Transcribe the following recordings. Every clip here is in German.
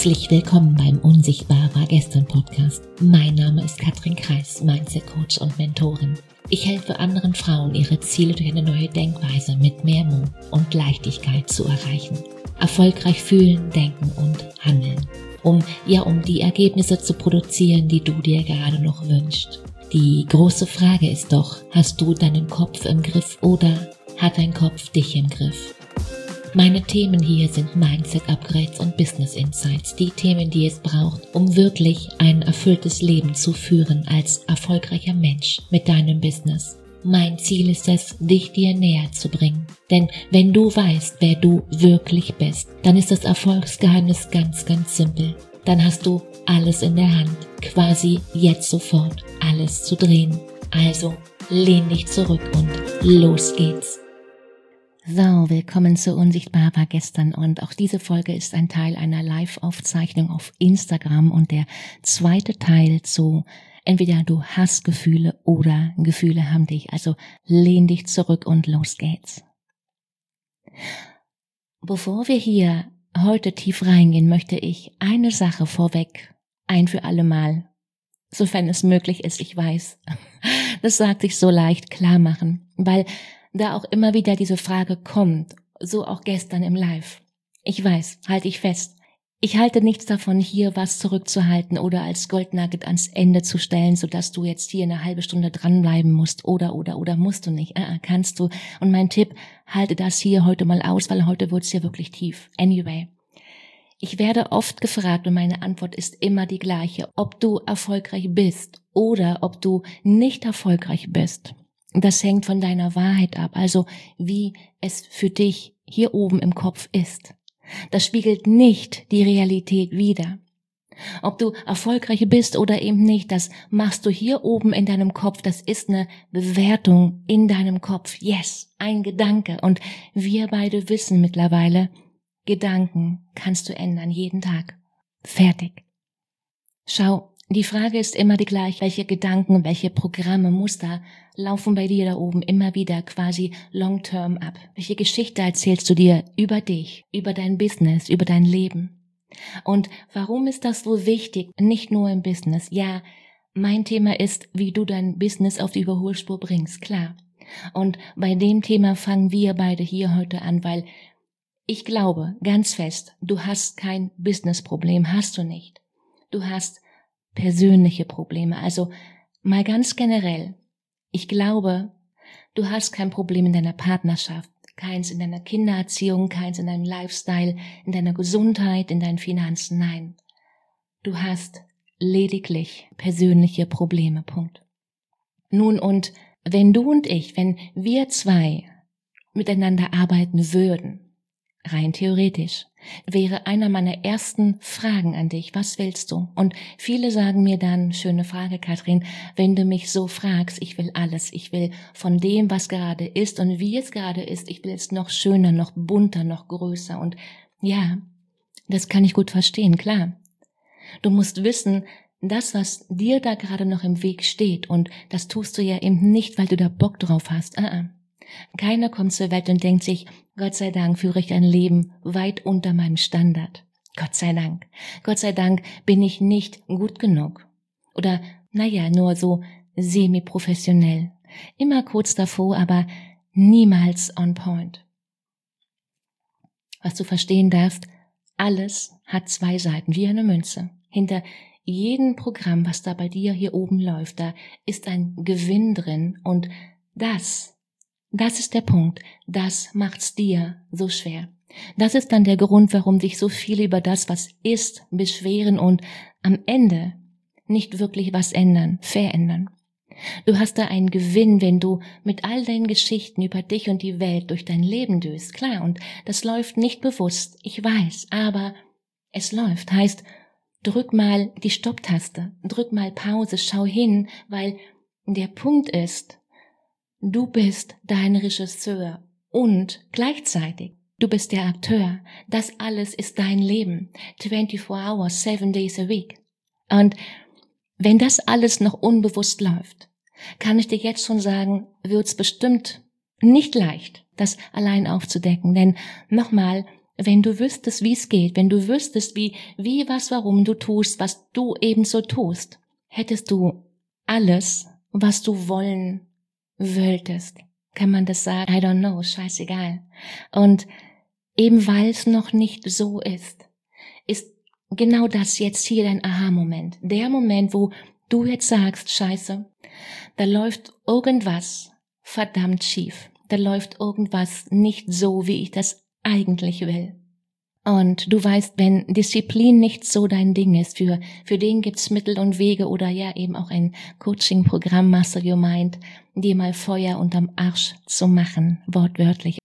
Herzlich willkommen beim Unsichtbar war gestern Podcast. Mein Name ist Katrin Kreis, Mindset Coach und Mentorin. Ich helfe anderen Frauen, ihre Ziele durch eine neue Denkweise mit mehr Mut und Leichtigkeit zu erreichen. Erfolgreich fühlen, denken und handeln. Um die Ergebnisse zu produzieren, die du dir gerade noch wünschst. Die große Frage ist doch, hast du deinen Kopf im Griff oder hat dein Kopf dich im Griff? Meine Themen hier sind Mindset-Upgrades und Business-Insights, die Themen, die es braucht, um wirklich ein erfülltes Leben zu führen als erfolgreicher Mensch mit deinem Business. Mein Ziel ist es, dich dir näher zu bringen. Denn wenn du weißt, wer du wirklich bist, dann ist das Erfolgsgeheimnis ganz, ganz simpel. Dann hast du alles in der Hand, quasi jetzt sofort alles zu drehen. Also lehn dich zurück und los geht's. So, willkommen zu Unsichtbar war gestern und auch diese Folge ist ein Teil einer Live-Aufzeichnung auf Instagram und der zweite Teil zu entweder du hast Gefühle oder Gefühle haben dich, also lehn dich zurück und los geht's. Bevor wir hier heute tief reingehen, möchte ich eine Sache vorweg ein für alle Mal, sofern es möglich ist, ich weiß, das sagt sich so leicht, klar machen, weil da auch immer wieder diese Frage kommt, so auch gestern im Live. Ich weiß, halte ich fest. Ich halte nichts davon, hier was zurückzuhalten oder als Goldnugget ans Ende zu stellen, sodass du jetzt hier eine halbe Stunde dranbleiben musst oder musst du nicht. Kannst du. Und mein Tipp, halte das hier heute mal aus, weil heute wird's hier wirklich tief. Anyway. Ich werde oft gefragt und meine Antwort ist immer die gleiche, ob du erfolgreich bist oder ob du nicht erfolgreich bist. Das hängt von deiner Wahrheit ab, also wie es für dich hier oben im Kopf ist. Das spiegelt nicht die Realität wider. Ob du erfolgreich bist oder eben nicht, das machst du hier oben in deinem Kopf, das ist eine Bewertung in deinem Kopf. Yes, ein Gedanke. Und wir beide wissen mittlerweile, Gedanken kannst du ändern, jeden Tag. Fertig. Schau. Die Frage ist immer die gleiche, welche Gedanken, welche Programme, Muster laufen bei dir da oben immer wieder quasi long-term ab? Welche Geschichte erzählst du dir über dich, über dein Business, über dein Leben? Und warum ist das so wichtig, nicht nur im Business? Ja, mein Thema ist, wie du dein Business auf die Überholspur bringst, klar. Und bei dem Thema fangen wir beide hier heute an, weil ich glaube ganz fest, du hast kein Business-Problem, hast du nicht. Du hast persönliche Probleme, also mal ganz generell. Ich glaube, du hast kein Problem in deiner Partnerschaft, keins in deiner Kindererziehung, keins in deinem Lifestyle, in deiner Gesundheit, in deinen Finanzen, nein. Du hast lediglich persönliche Probleme, Punkt. Nun und wenn du und ich, wenn wir zwei miteinander arbeiten würden, rein theoretisch, wäre einer meiner ersten Fragen an dich, was willst du? Und viele sagen mir dann, schöne Frage, Katrin, wenn du mich so fragst, ich will alles, ich will von dem, was gerade ist und wie es gerade ist, ich will es noch schöner, noch bunter, noch größer und ja, das kann ich gut verstehen, klar. Du musst wissen, das, was dir da gerade noch im Weg steht und das tust du ja eben nicht, weil du da Bock drauf hast, Keiner kommt zur Welt und denkt sich, Gott sei Dank führe ich ein Leben weit unter meinem Standard. Gott sei Dank. Gott sei Dank bin ich nicht gut genug. Oder, nur so semi-professionell. Immer kurz davor, aber niemals on point. Was du verstehen darfst, alles hat zwei Seiten, wie eine Münze. Hinter jedem Programm, was da bei dir hier oben läuft, da ist ein Gewinn drin und das ist der Punkt, das macht's dir so schwer. Das ist dann der Grund, warum dich so viele über das, was ist, beschweren und am Ende nicht wirklich was ändern, verändern. Du hast da einen Gewinn, wenn du mit all deinen Geschichten über dich und die Welt durch dein Leben düst, klar, und das läuft nicht bewusst, ich weiß, aber es läuft, heißt, drück mal die Stopptaste, drück mal Pause, schau hin, weil der Punkt ist, du bist dein Regisseur und gleichzeitig du bist der Akteur. Das alles ist dein Leben. 24 hours, 7 days a week. Und wenn das alles noch unbewusst läuft, kann ich dir jetzt schon sagen, wird's bestimmt nicht leicht, das allein aufzudecken. Denn nochmal, wenn du wüsstest, wie es geht, wenn du wüsstest, wie, was, warum du tust, was du eben so tust, hättest du alles, was du wollen wolltest. Kann man das sagen? I don't know, scheißegal. Und eben weil es noch nicht so ist genau das jetzt hier dein Aha-Moment. Der Moment, wo du jetzt sagst, scheiße, da läuft irgendwas verdammt schief. Da läuft irgendwas nicht so, wie ich das eigentlich will. Und du weißt, wenn Disziplin nicht so dein Ding ist, für den gibt's Mittel und Wege oder ja eben auch ein Coaching-Programm Master Your Mind, dir mal Feuer unterm Arsch zu machen, wortwörtlich.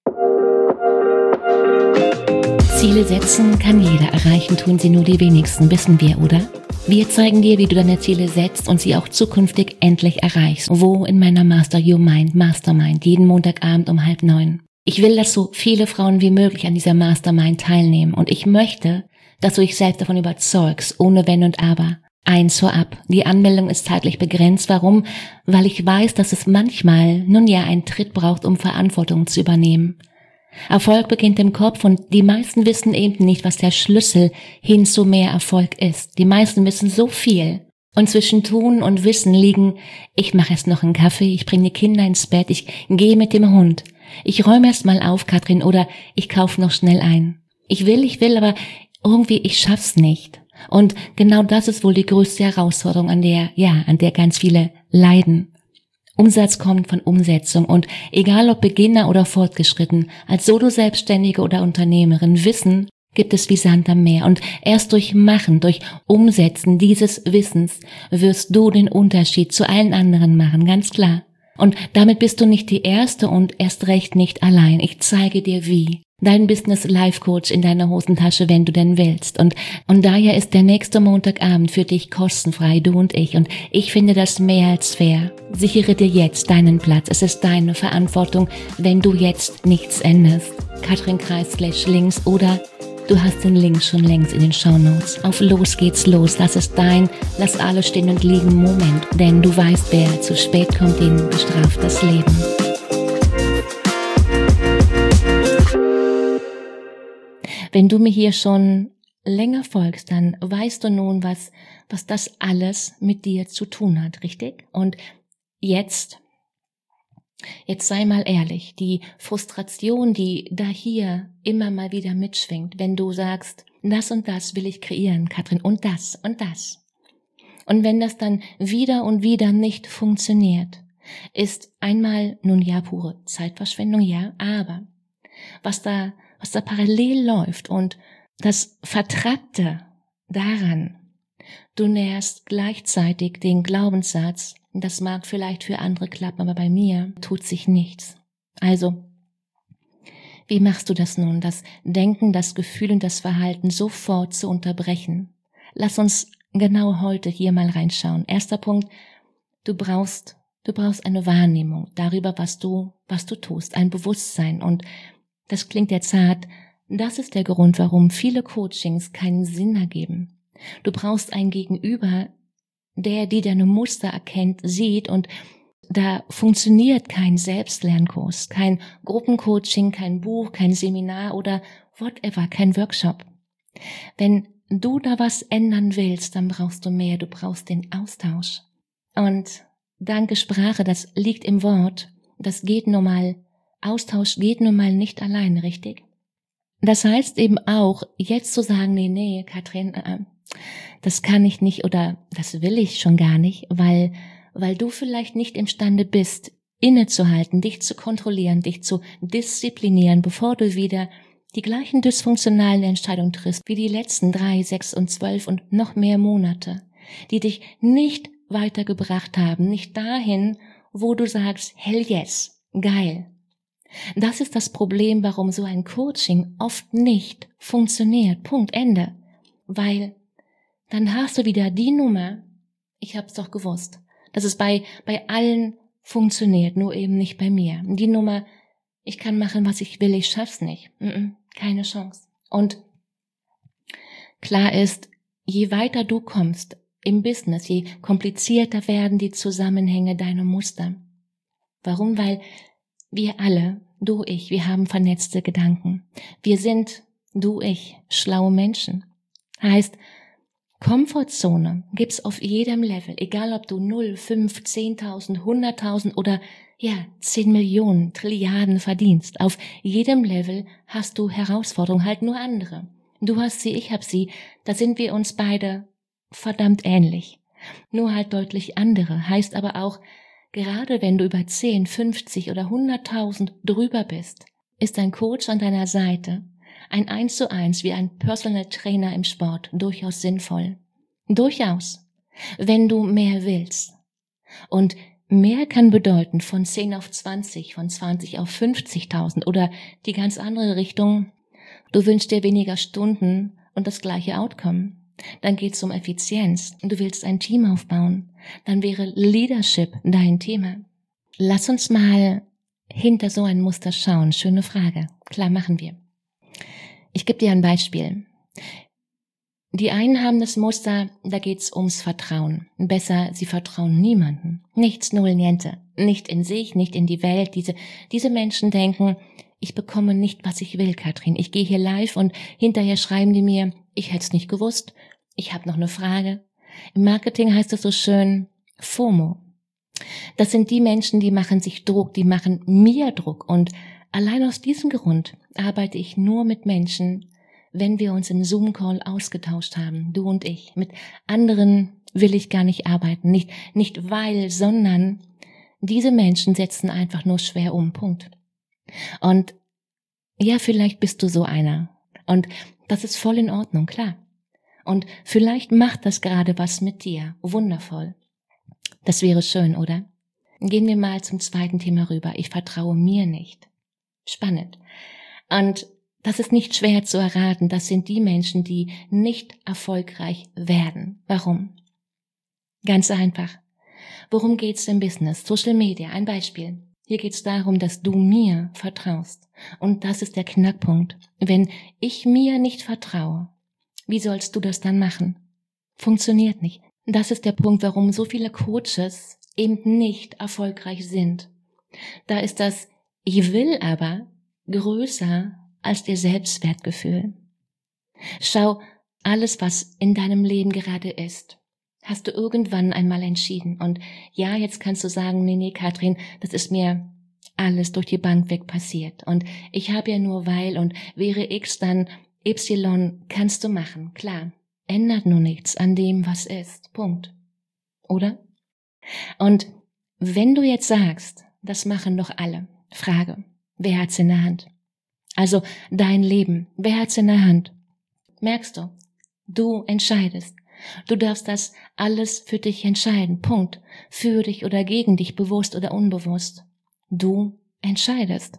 Ziele setzen kann jeder erreichen, tun sie nur die wenigsten, wissen wir, oder? Wir zeigen dir, wie du deine Ziele setzt und sie auch zukünftig endlich erreichst. Wo? In meiner Master Your Mind Mastermind, jeden Montagabend um 8:30. Ich will, dass so viele Frauen wie möglich an dieser Mastermind teilnehmen und ich möchte, dass du dich selbst davon überzeugst, ohne Wenn und Aber. Eins vorab, die Anmeldung ist zeitlich begrenzt. Warum? Weil ich weiß, dass es manchmal, nun ja, einen Tritt braucht, um Verantwortung zu übernehmen. Erfolg beginnt im Kopf und die meisten wissen eben nicht, was der Schlüssel hin zu mehr Erfolg ist. Die meisten wissen so viel. Und zwischen Tun und Wissen liegen, ich mache erst noch einen Kaffee, ich bringe die Kinder ins Bett, ich gehe mit dem Hund. Ich räume erst mal auf, Katrin, oder ich kaufe noch schnell ein. Ich will, aber irgendwie, ich schaff's nicht. Und genau das ist wohl die größte Herausforderung, an der ganz viele leiden. Umsatz kommt von Umsetzung und egal ob Beginner oder fortgeschritten, als Solo-Selbstständige oder Unternehmerin, Wissen gibt es wie Sand am Meer und erst durch Machen, durch Umsetzen dieses Wissens wirst du den Unterschied zu allen anderen machen, ganz klar. Und damit bist du nicht die Erste und erst recht nicht allein. Ich zeige dir wie. Dein Business Life Coach in deiner Hosentasche, wenn du denn willst. Und daher ist der nächste Montagabend für dich kostenfrei, du und ich. Und ich finde das mehr als fair. Sichere dir jetzt deinen Platz. Es ist deine Verantwortung, wenn du jetzt nichts änderst. Katrin.Kreis/links oder du hast den Link schon längst in den Shownotes. Auf los geht's los. Das ist dein, lass alles stehen und liegen Moment. Denn du weißt, wer zu spät kommt, den bestraft das Leben. Wenn du mir hier schon länger folgst, dann weißt du nun, was das alles mit dir zu tun hat, richtig? Und jetzt sei mal ehrlich, die Frustration, die da hier immer mal wieder mitschwingt, wenn du sagst, das und das will ich kreieren, Katrin, und das und das. Und wenn das dann wieder und wieder nicht funktioniert, ist einmal, nun ja, pure Zeitverschwendung, ja, aber was da parallel läuft und das Vertrackte daran, du nährst gleichzeitig den Glaubenssatz, das mag vielleicht für andere klappen, aber bei mir tut sich nichts. Also, wie machst du das nun, das Denken, das Gefühl und das Verhalten sofort zu unterbrechen? Lass uns genau heute hier mal reinschauen. Erster Punkt, du brauchst eine Wahrnehmung darüber, was du tust, ein Bewusstsein. Und das klingt jetzt hart, das ist der Grund, warum viele Coachings keinen Sinn ergeben. Du brauchst ein Gegenüber, die deine Muster erkennt, sieht, und da funktioniert kein Selbstlernkurs, kein Gruppencoaching, kein Buch, kein Seminar oder whatever, kein Workshop. Wenn du da was ändern willst, dann brauchst du mehr, du brauchst den Austausch. Und danke Sprache, das liegt im Wort, das geht nun mal, Austausch geht nun mal nicht alleine, richtig? Das heißt eben auch, jetzt zu sagen, nee, Katrin, das kann ich nicht oder das will ich schon gar nicht, weil du vielleicht nicht imstande bist, innezuhalten, dich zu kontrollieren, dich zu disziplinieren, bevor du wieder die gleichen dysfunktionalen Entscheidungen triffst wie die letzten 3, 6 und 12 und noch mehr Monate, die dich nicht weitergebracht haben, nicht dahin, wo du sagst, hell yes, geil. Das ist das Problem, warum so ein Coaching oft nicht funktioniert. Punkt, Ende. Weil dann hast du wieder die Nummer, ich hab's doch gewusst, dass es bei allen funktioniert, nur eben nicht bei mir. Die Nummer, ich kann machen, was ich will, ich schaff's nicht. Keine Chance. Und klar ist, je weiter du kommst im Business, je komplizierter werden die Zusammenhänge deiner Muster. Warum? Weil wir alle, du, ich, wir haben vernetzte Gedanken. Wir sind Du, ich, schlaue Menschen. Heißt, Komfortzone gibt's auf jedem Level, egal ob du 0, 5, 10.000, 100.000 oder 10 Millionen, Trilliarden verdienst. Auf jedem Level hast du Herausforderungen, halt nur andere. Du hast sie, ich hab sie, da sind wir uns beide verdammt ähnlich. Nur halt deutlich andere, heißt aber auch, gerade wenn du über 10, 50 oder 100.000 drüber bist, ist ein Coach an deiner Seite, ein 1:1 wie ein Personal Trainer im Sport durchaus sinnvoll. Durchaus, wenn du mehr willst. Und mehr kann bedeuten von 10 auf 20, von 20 auf 50.000 oder die ganz andere Richtung. Du wünschst dir weniger Stunden und das gleiche Outcome. Dann geht's um Effizienz. Du willst ein Team aufbauen. Dann wäre Leadership dein Thema. Lass uns mal hinter so ein Muster schauen. Schöne Frage. Klar, machen wir. Ich gebe dir ein Beispiel. Die einen haben das Muster, da geht's ums Vertrauen. Besser, sie vertrauen niemanden. Nichts, null, niente. Nicht in sich, nicht in die Welt. Diese Menschen denken, ich bekomme nicht, was ich will, Katrin. Ich gehe hier live und hinterher schreiben die mir, ich hätte es nicht gewusst. Ich habe noch eine Frage. Im Marketing heißt es so schön FOMO. Das sind die Menschen, die machen sich Druck, die machen mir Druck. Und allein aus diesem Grund arbeite ich nur mit Menschen, wenn wir uns im Zoom-Call ausgetauscht haben, du und ich. Mit anderen will ich gar nicht arbeiten. Nicht weil, sondern diese Menschen setzen einfach nur schwer um. Punkt. Und ja, vielleicht bist du so einer. Und das ist voll in Ordnung, klar. Und vielleicht macht das gerade was mit dir. Wundervoll. Das wäre schön, oder? Gehen wir mal zum zweiten Thema rüber. Ich vertraue mir nicht. Spannend. Und das ist nicht schwer zu erraten. Das sind die Menschen, die nicht erfolgreich werden. Warum? Ganz einfach. Worum geht's im Business? Social Media, ein Beispiel. Hier geht's darum, dass du mir vertraust. Und das ist der Knackpunkt. Wenn ich mir nicht vertraue, wie sollst du das dann machen? Funktioniert nicht. Das ist der Punkt, warum so viele Coaches eben nicht erfolgreich sind. Da ist das Ich will aber größer als ihr Selbstwertgefühl. Schau, alles, was in deinem Leben gerade ist, hast du irgendwann einmal entschieden. Und ja, jetzt kannst du sagen, nee, Katrin, das ist mir alles durch die Bank weg passiert. Und ich habe ja nur weil und wäre X, dann Y kannst du machen. Klar, ändert nur nichts an dem, was ist. Punkt. Oder? Und wenn du jetzt sagst, das machen doch alle, Frage, wer hat's in der Hand? Also dein Leben, wer hat's in der Hand? Merkst du, du entscheidest. Du darfst das alles für dich entscheiden. Punkt. Für dich oder gegen dich, bewusst oder unbewusst. Du entscheidest.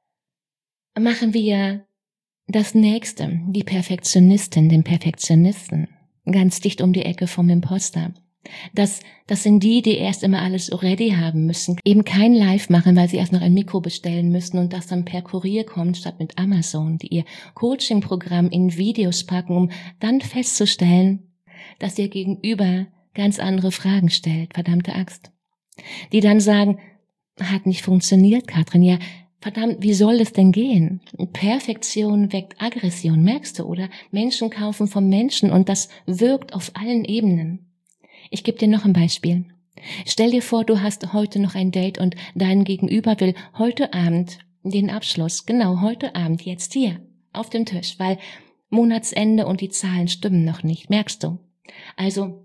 Machen wir das Nächste, die Perfektionistin, den Perfektionisten, ganz dicht um die Ecke vom Imposter. Das sind die erst immer alles ready haben müssen, eben kein Live machen, weil sie erst noch ein Mikro bestellen müssen und das dann per Kurier kommt, statt mit Amazon, die ihr Coaching-Programm in Videos packen, um dann festzustellen, dass ihr Gegenüber ganz andere Fragen stellt, verdammte Axt. Die dann sagen, hat nicht funktioniert, Katrin, ja, verdammt, wie soll es denn gehen? Perfektion weckt Aggression, merkst du, oder? Menschen kaufen vom Menschen und das wirkt auf allen Ebenen. Ich gebe dir noch ein Beispiel. Stell dir vor, du hast heute noch ein Date und dein Gegenüber will heute Abend den Abschluss, genau heute Abend, jetzt hier, auf dem Tisch, weil Monatsende und die Zahlen stimmen noch nicht, merkst du? Also,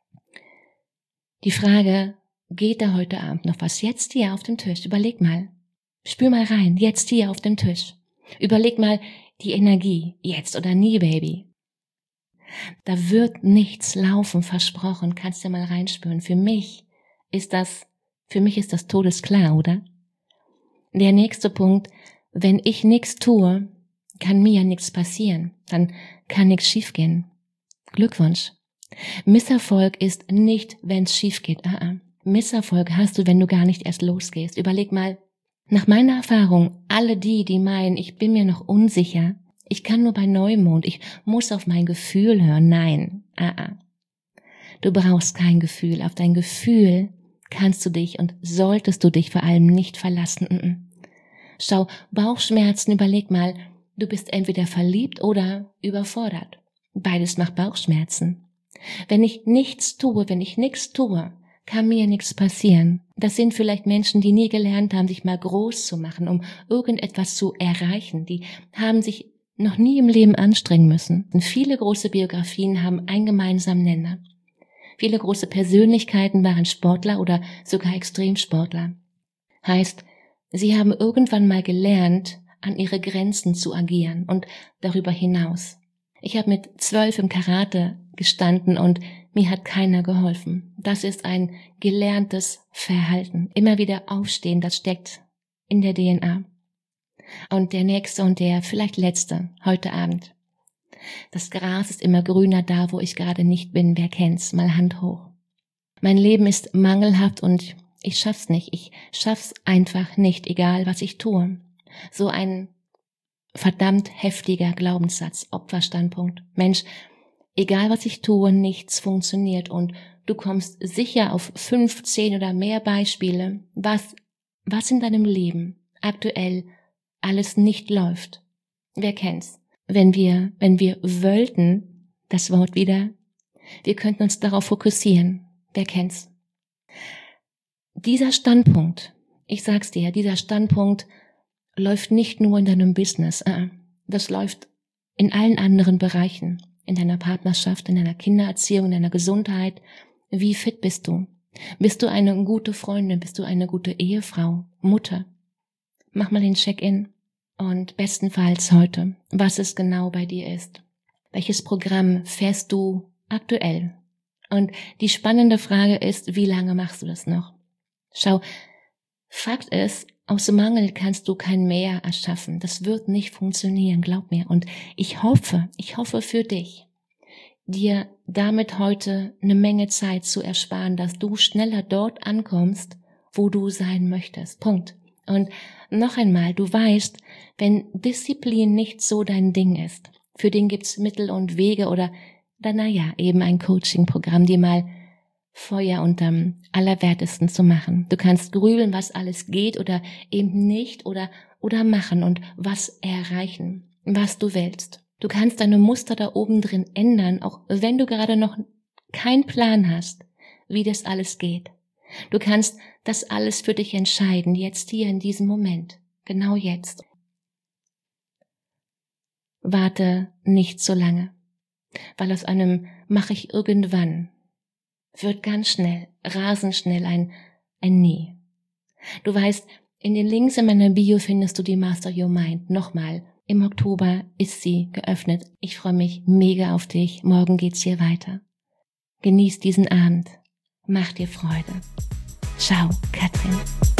die Frage, geht da heute Abend noch was? Jetzt hier auf dem Tisch, überleg mal. Spür mal rein, jetzt hier auf dem Tisch. Überleg mal die Energie, jetzt oder nie, Baby. Da wird nichts laufen, versprochen, kannst du mal reinspüren. Für mich ist das todesklar, oder? Der nächste Punkt, wenn ich nichts tue, kann mir ja nichts passieren, dann kann nichts schiefgehen. Glückwunsch. Misserfolg ist nicht, wenn's schief geht. Misserfolg hast du, wenn du gar nicht erst losgehst. Überleg mal, nach meiner Erfahrung, alle die meinen, ich bin mir noch unsicher, ich kann nur bei Neumond, ich muss auf mein Gefühl hören. Nein, Du brauchst kein Gefühl. Auf dein Gefühl kannst du dich und solltest du dich vor allem nicht verlassen. Schau, Bauchschmerzen, überleg mal, du bist entweder verliebt oder überfordert. Beides macht Bauchschmerzen. Wenn ich nichts tue, kann mir nichts passieren. Das sind vielleicht Menschen, die nie gelernt haben, sich mal groß zu machen, um irgendetwas zu erreichen. Die haben sich noch nie im Leben anstrengen müssen. Und viele große Biografien haben einen gemeinsamen Nenner. Viele große Persönlichkeiten waren Sportler oder sogar Extremsportler. Heißt, sie haben irgendwann mal gelernt, an ihre Grenzen zu agieren und darüber hinaus. Ich habe mit 12 im Karate gestanden und mir hat keiner geholfen. Das ist ein gelerntes Verhalten. Immer wieder aufstehen, das steckt in der DNA. Und der nächste und der vielleicht letzte, heute Abend. Das Gras ist immer grüner da, wo ich gerade nicht bin. Wer kennt's? Mal Hand hoch. Mein Leben ist mangelhaft und ich schaff's nicht. Ich schaff's einfach nicht, egal was ich tue. So ein verdammt heftiger Glaubenssatz, Opferstandpunkt. Mensch, egal was ich tue, nichts funktioniert und du kommst sicher auf 15 oder mehr Beispiele, was in deinem Leben aktuell alles nicht läuft. Wer kennt's? Wenn wir wollten, das Wort wieder, wir könnten uns darauf fokussieren. Wer kennt's? Dieser Standpunkt, ich sag's dir, dieser Standpunkt läuft nicht nur in deinem Business, das läuft in allen anderen Bereichen, in deiner Partnerschaft, in deiner Kindererziehung, in deiner Gesundheit. Wie fit bist du? Bist du eine gute Freundin? Bist du eine gute Ehefrau, Mutter? Mach mal den Check-in und bestenfalls heute, was es genau bei dir ist. Welches Programm fährst du aktuell? Und die spannende Frage ist, wie lange machst du das noch? Schau, Fakt ist, aus Mangel kannst du kein Mehr erschaffen. Das wird nicht funktionieren, glaub mir. Und ich hoffe für dich, dir damit heute eine Menge Zeit zu ersparen, dass du schneller dort ankommst, wo du sein möchtest. Punkt. Und noch einmal, du weißt, wenn Disziplin nicht so dein Ding ist, für den gibt's Mittel und Wege oder dann, eben ein Coaching-Programm, die mal Feuer unterm Allerwertesten zu machen. Du kannst grübeln, was alles geht oder eben nicht oder machen und was erreichen, was du willst. Du kannst deine Muster da oben drin ändern, auch wenn du gerade noch keinen Plan hast, wie das alles geht. Du kannst das alles für dich entscheiden, jetzt hier in diesem Moment, genau jetzt. Warte nicht so lange, weil aus einem mache ich irgendwann wird ganz schnell, rasend schnell ein Nie. Du weißt, in den Links in meiner Bio findest du die Master Your Mind. Nochmal, im Oktober ist sie geöffnet. Ich freue mich mega auf dich. Morgen geht's hier weiter. Genieß diesen Abend. Mach dir Freude. Ciao, Katrin.